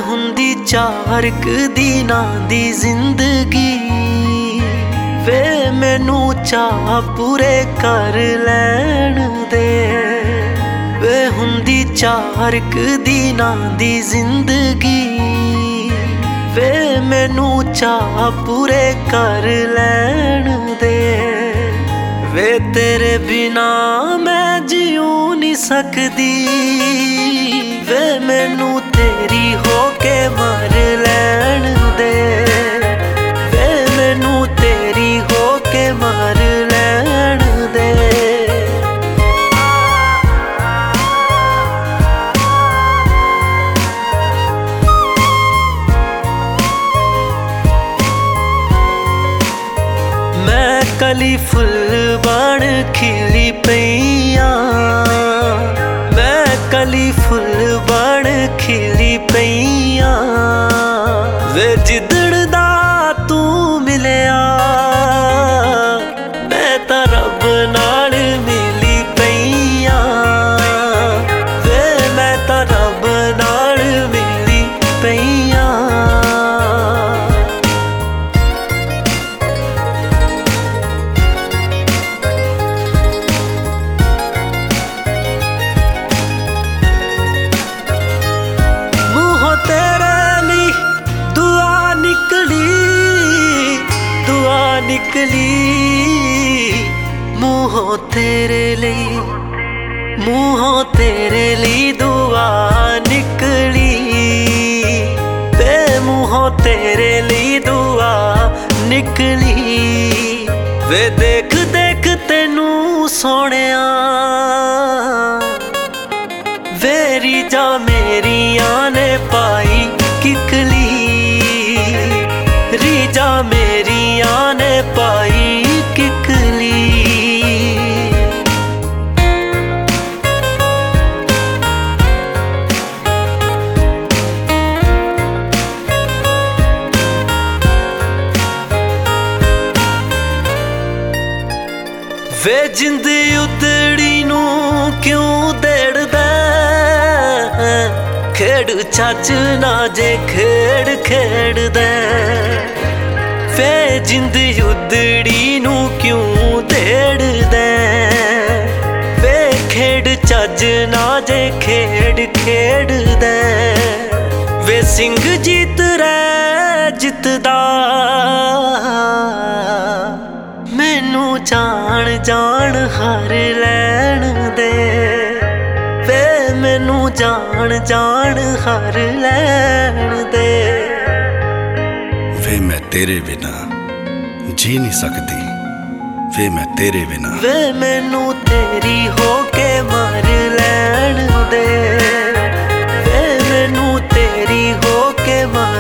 ਹੁੰਦੀ ਚਾਰਕ ਦੀ ਨਾ ਦੀ ਜ਼ਿੰਦਗੀ ਵੇ ਮੈਨੂੰ ਚਾਹ ਪੂਰੇ ਕਰ ਲੈਣ ਦੇ। ਵੇ ਹੁੰਦੀ ਚਾਰਕ ਦੀ ਨਾ ਦੀ ਜ਼ਿੰਦਗੀ ਵੇ ਮੈਨੂੰ ਚਾਹ ਪੂਰੇ ਕਰ ਲੈਣ ਦੇ। ਵੇ ਤੇਰੇ ਬਿਨਾ ਮੈਂ ਜਿਉ ਨਹੀਂ ਸਕਦੀ ਵੇ ਮੈਨੂੰ ਤੇਰੀ ਹੋ ਕੇ ਮਰ ਲੈਣ ਦੇ। ਵੇ ਮੈਨੂੰ ਤੇਰੀ ਹੋ ਕੇ ਮਰ ਲੈਣ ਦੇ। ਮੈਂ ਕਲੀ ਫੁੱਲ ਬਣ ਖਿਲੀ ਪਈਆਂ ਮੈਂ ਕਲੀ ਫੁੱਲ ਬਣ ਖਿਲੀ ਪਈਆਂ ਵੇ ਜਿੱਦਣ ਦਾ ਤੂੰ ਮਿਲਿਆ ਮੈਂ ਤਾਂ ਰੱਬ ਨਾਲ ਮਿਲੀ ਪਈਆਂ ਵੇ ਮੈਂ ਤਾਂ ਰੱਬ ਨਾਲ ਮਿਲੀ ਪਈਆਂ। ਮੂੰਹੋਂ ਤੇਰੇ ਲਈ ਮੂੰਹੋਂ ਤੇਰੇ ਲਈ ਦੁਆ ਨਿਕਲੀ ਵੇ ਮੂੰਹੋਂ ਤੇਰੇ ਲਈ ਦੁਆ ਨਿਕਲੀ। ਵੇ ਦੇਖ ਦੇਖ ਤੈਨੂੰ ਸੋਹਣਿਆ ਵੇ ਰੀਝਾਂ ਮੇਰੀਆਂ ਨੇ ਪਾਈ ਕਿਕਲੀ ਰੀਝਾਂ ਮੇਰੀਆਂ ਨੇ ਪਾਈ ਕਿਕਲੀ। ਵੇ ਜਿੰਦ ਉਤੜੀ ਨੂੰ ਕਿਉਂ ਦੇੜਦਾ ਖੇਡ ਚੱਜ ਨਾ ਜੇ ਖੇਡ ਖੇਡਦਾ। ਵੇ ਜਿੰਦ ਉਤੜੀ ਨੂੰ ਕਿਉਂ ਦੇੜਦਾ ਵੇ ਖੇਡ ਚੱਜ ਨਾ ਜੇ ਖੇਡ ਖੇਡਦਾ। ਵੇ ਸਿੰਘ ਜੀਤ ਰਹਿ ਜਿੱਤਦਾ ਮੈਨੂੰ ਜਾਣ ਜਾਣ ਹਰ ਲੈਣ ਦੇ। ਵੇ ਮੈਨੂੰ ਜਾਣ ਜਾਣ ਹਰ ਲੈਣ ਦੇ। ਵੇ ਮੈਂ ਤੇਰੇ ਬਿਨਾ ਜੀ ਨਹੀਂ ਸਕਦੀ ਵੇ ਮੈਂ ਤੇਰੇ ਬਿਨਾ ਵੇ ਮੈਨੂੰ ਤੇਰੀ ਹੋ ਕੇ ਮਰ ਲੈਣ ਦੇ। ਵੇ ਮੈਨੂੰ ਤੇਰੀ ਹੋ ਕੇ ਮਰ